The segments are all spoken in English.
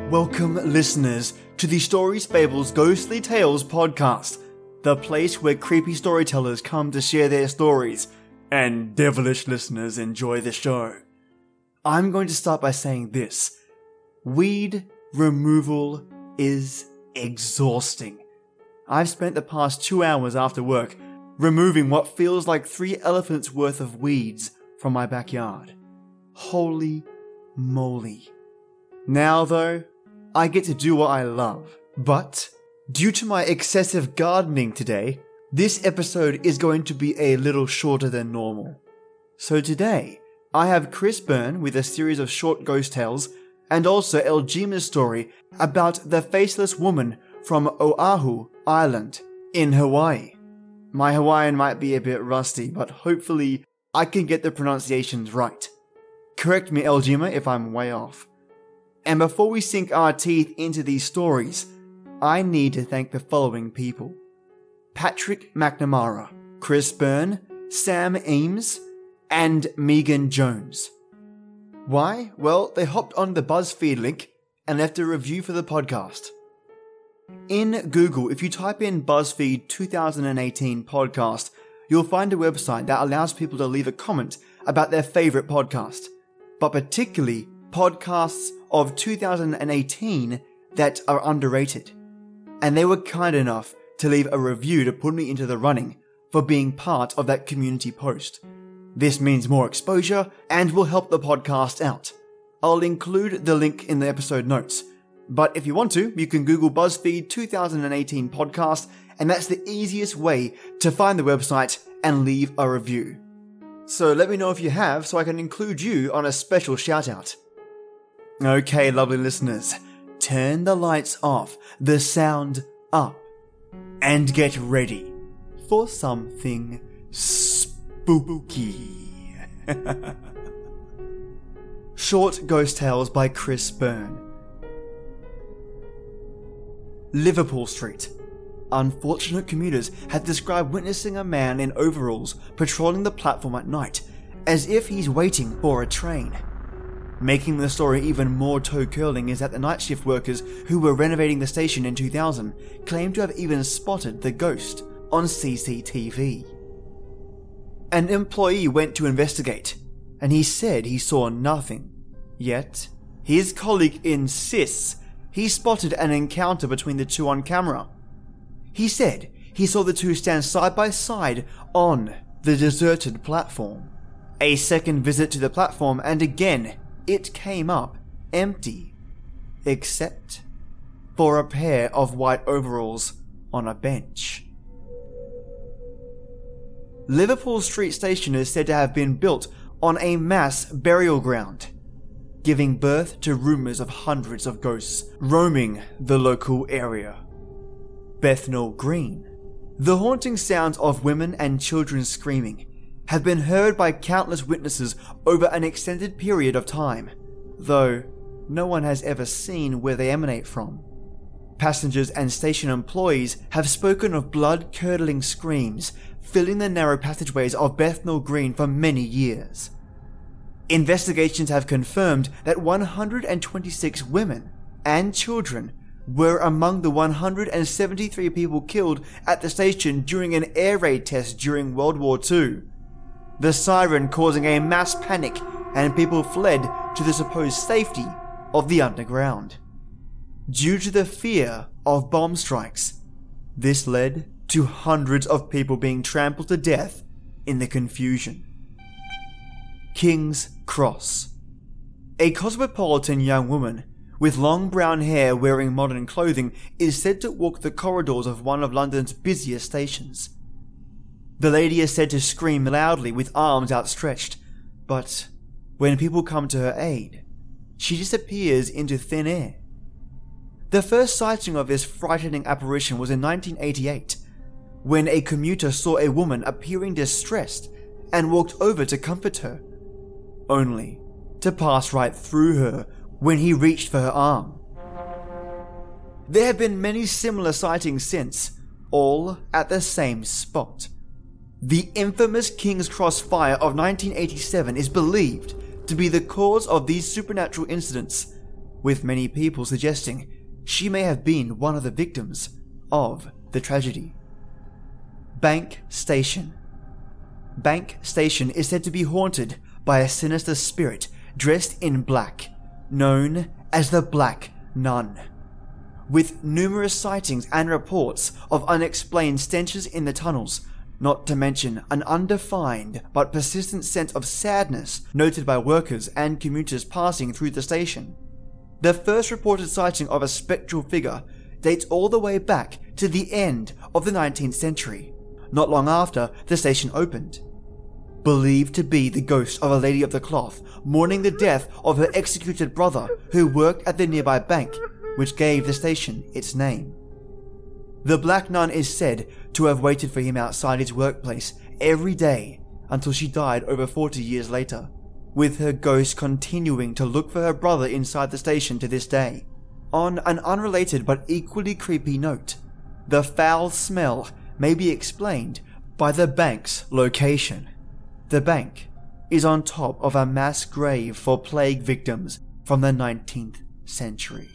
Welcome, listeners, to the Stories Fables Ghostly Tales podcast, the place where creepy storytellers come to share their stories, and devilish listeners enjoy the show. I'm going to start by saying this. Weed removal is exhausting. I've spent the past 2 hours after work removing what feels like 3 elephants worth of weeds from my backyard. Holy moly. Now though, I get to do what I love. But, due to my excessive gardening today, this episode is going to be a little shorter than normal. So today, I have Chris Byrne with a series of short ghost tales, and also Elgima's story about the faceless woman from Oahu Island in Hawaii. My Hawaiian might be a bit rusty, but hopefully I can get the pronunciations right. Correct me, Elgima, if I'm way off. And before we sink our teeth into these stories, I need to thank the following people. Patrick McNamara, Chris Byrne, Sam Eames, and Megan Jones. Why? Well, they hopped on the BuzzFeed link and left a review for the podcast. In Google, if you type in BuzzFeed 2018 podcast, you'll find a website that allows people to leave a comment about their favourite podcast, but particularly podcasts of 2018 that are underrated. And they were kind enough to leave a review to put me into the running for being part of that community post. This means more exposure and will help the podcast out. I'll include the link in the episode notes. But if you want to, you can Google BuzzFeed 2018 podcast, and that's the easiest way to find the website and leave a review. So let me know if you have, so I can include you on a special shout out. Okay, lovely listeners, turn the lights off, the sound up, and get ready for something spooky. Short Ghost Tales by Chris Byrne. Liverpool Street. Unfortunate commuters had described witnessing a man in overalls patrolling the platform at night, as if he's waiting for a train. Making the story even more toe-curling is that the night shift workers who were renovating the station in 2000 claimed to have even spotted the ghost on CCTV. An employee went to investigate, and he said he saw nothing. Yet, his colleague insists he spotted an encounter between the two on camera. He said he saw the two stand side by side on the deserted platform. A second visit to the platform, and again, it came up empty, except for a pair of white overalls on a bench. Liverpool Street Station is said to have been built on a mass burial ground, giving birth to rumours of hundreds of ghosts roaming the local area. Bethnal Green. The haunting sounds of women and children screaming have been heard by countless witnesses over an extended period of time, though no one has ever seen where they emanate from. Passengers and station employees have spoken of blood-curdling screams filling the narrow passageways of Bethnal Green for many years. Investigations have confirmed that 126 women and children were among the 173 people killed at the station during an air raid test during World War II. The siren causing a mass panic, and people fled to the supposed safety of the underground. Due to the fear of bomb strikes, this led to hundreds of people being trampled to death in the confusion. King's Cross. A cosmopolitan young woman with long brown hair wearing modern clothing is said to walk the corridors of one of London's busiest stations. The lady is said to scream loudly with arms outstretched, but when people come to her aid, she disappears into thin air. The first sighting of this frightening apparition was in 1988, when a commuter saw a woman appearing distressed and walked over to comfort her, only to pass right through her when he reached for her arm. There have been many similar sightings since, all at the same spot. The infamous King's Cross fire of 1987 is believed to be the cause of these supernatural incidents, with many people suggesting she may have been one of the victims of the tragedy. Bank Station. Bank Station is said to be haunted by a sinister spirit dressed in black, known as the Black Nun, with numerous sightings and reports of unexplained stenches in the tunnels, not to mention an undefined but persistent sense of sadness noted by workers and commuters passing through the station. The first reported sighting of a spectral figure dates all the way back to the end of the 19th century, not long after the station opened. Believed to be the ghost of a lady of the cloth mourning the death of her executed brother who worked at the nearby bank, which gave the station its name. The Black Nun is said to have waited for him outside his workplace every day until she died over 40 years later, with her ghost continuing to look for her brother inside the station to this day. On an unrelated but equally creepy note, the foul smell may be explained by the bank's location. The bank is on top of a mass grave for plague victims from the 19th century.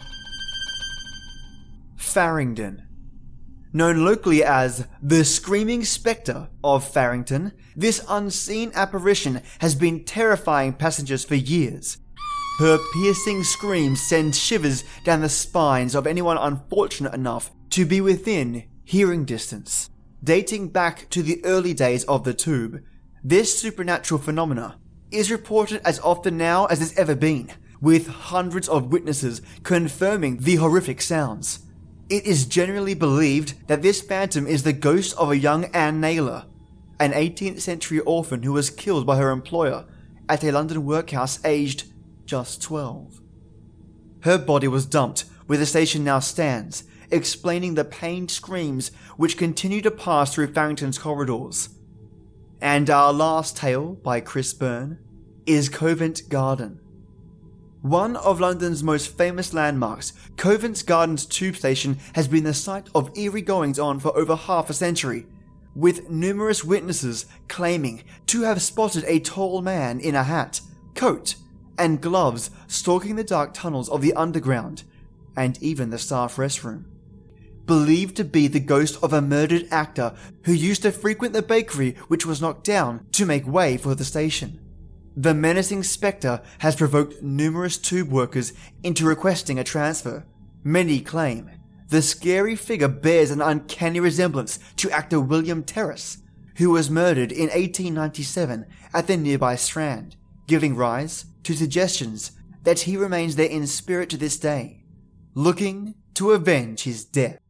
Farringdon. Known locally as the Screaming Spectre of Farringdon, this unseen apparition has been terrifying passengers for years. Her piercing screams send shivers down the spines of anyone unfortunate enough to be within hearing distance. Dating back to the early days of the Tube, this supernatural phenomena is reported as often now as it's ever been, with hundreds of witnesses confirming the horrific sounds. It is generally believed that this phantom is the ghost of a young Anne Naylor, an 18th century orphan who was killed by her employer at a London workhouse aged just 12. Her body was dumped where the station now stands, explaining the pained screams which continue to pass through Farrington's corridors. And our last tale by Chris Byrne is Covent Garden. One of London's most famous landmarks, Covent Garden's tube station has been the site of eerie goings-on for over half a century, with numerous witnesses claiming to have spotted a tall man in a hat, coat, and gloves stalking the dark tunnels of the underground, and even the staff restroom. Believed to be the ghost of a murdered actor who used to frequent the bakery which was knocked down to make way for the station. The menacing spectre has provoked numerous tube workers into requesting a transfer. Many claim the scary figure bears an uncanny resemblance to actor William Terrace, who was murdered in 1897 at the nearby Strand, giving rise to suggestions that he remains there in spirit to this day, looking to avenge his death.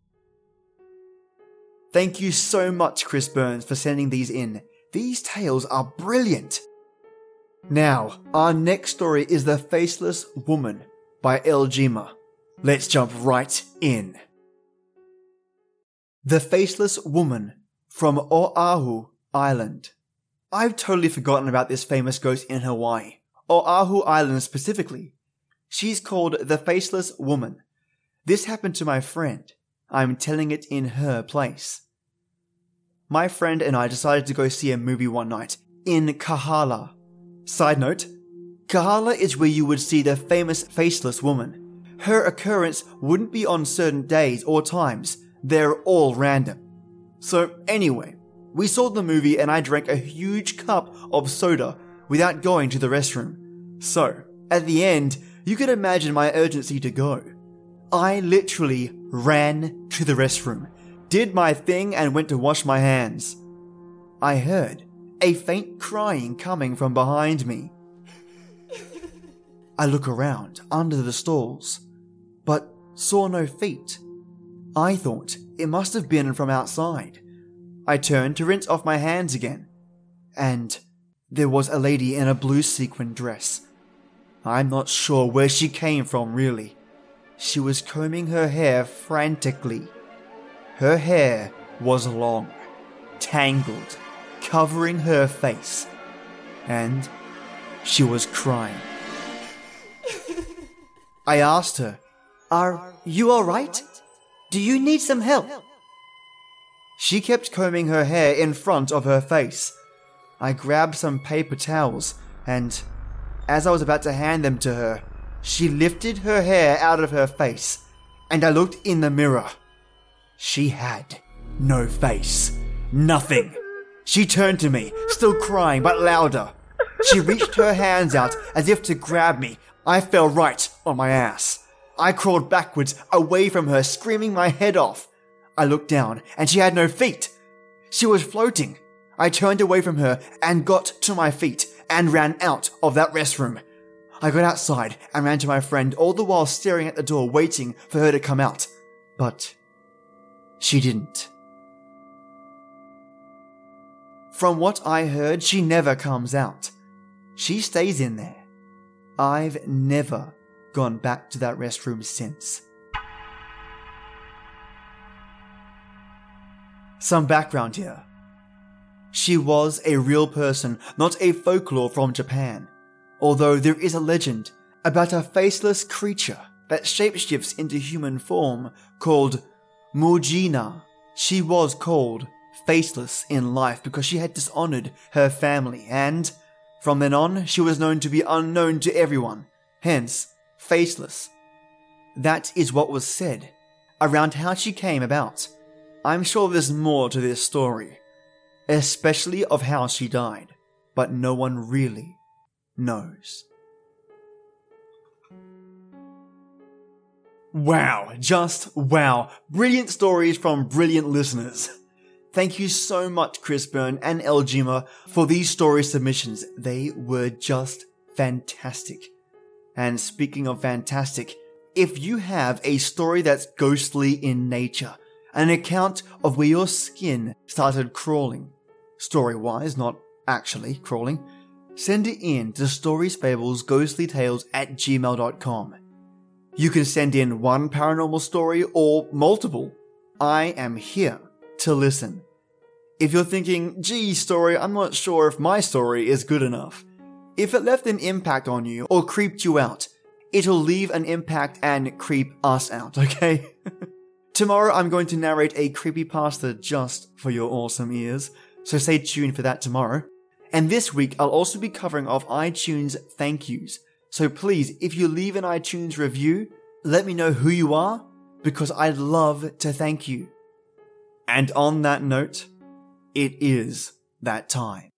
Thank you so much, Chris Burns, for sending these in. These tales are brilliant. Now, our next story is The Faceless Woman by El Jima. Let's jump right in. The Faceless Woman from Oahu Island. I've totally forgotten about this famous ghost in Hawaii, Oahu Island specifically. She's called The Faceless Woman. This happened to my friend. I'm telling it in her place. My friend and I decided to go see a movie one night in Kahala. Side note, Kahala is where you would see the famous Faceless Woman. Her occurrence wouldn't be on certain days or times. They're all random. So anyway, we saw the movie and I drank a huge cup of soda without going to the restroom. So, at the end, you could imagine my urgency to go. I literally ran to the restroom, did my thing and went to wash my hands. I heard a faint crying coming from behind me. I look around under the stalls, but saw no feet. I thought it must have been from outside. I turned to rinse off my hands again, and there was a lady in a blue sequin dress. I'm not sure where she came from really. She was combing her hair frantically. Her hair was long, tangled, covering her face, and she was crying. I asked her, "Are you alright? Do you need some help?" She kept combing her hair in front of her face. I grabbed some paper towels, and as I was about to hand them to her, She lifted her hair out of her face, and I looked in the mirror. She had no face. Nothing. She turned to me, still crying, but louder. She reached her hands out as if to grab me. I fell right on my ass. I crawled backwards, away from her, screaming my head off. I looked down, and she had no feet. She was floating. I turned away from her and got to my feet and ran out of that restroom. I got outside and ran to my friend, all the while staring at the door, waiting for her to come out. But she didn't. From what I heard, she never comes out. She stays in there. I've never gone back to that restroom since. Some background here. She was a real person, not a folklore from Japan, although there is a legend about a faceless creature that shapeshifts into human form called Mujina. She was called faceless in life because she had dishonored her family, and from then on she was known to be unknown to everyone, hence faceless. That is what was said around how she came about. I'm sure there's more to this story, especially of how she died, but no one really knows. Wow, just wow. Brilliant stories from brilliant listeners. Thank you so much, Chris Byrne and Eljima, for these story submissions. They were just fantastic. And speaking of fantastic, if you have a story that's ghostly in nature, an account of where your skin started crawling, story-wise, not actually crawling, send it in to storiesfablesghostlytales@gmail.com. You can send in one paranormal story or multiple. I am here to listen. If you're thinking, gee, story, I'm not sure if my story is good enough. If it left an impact on you or creeped you out, it'll leave an impact and creep us out, okay? Tomorrow I'm going to narrate a creepypasta just for your awesome ears, so stay tuned for that tomorrow. And this week I'll also be covering off iTunes thank yous. So please, if you leave an iTunes review, let me know who you are, because I'd love to thank you. And on that note, it is that time.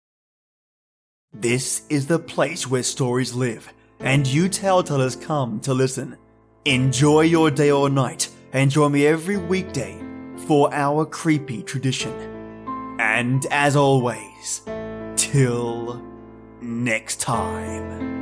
This is the place where stories live, and you tale-tellers come to listen. Enjoy your day or night, and join me every weekday for our creepy tradition. And as always, till next time.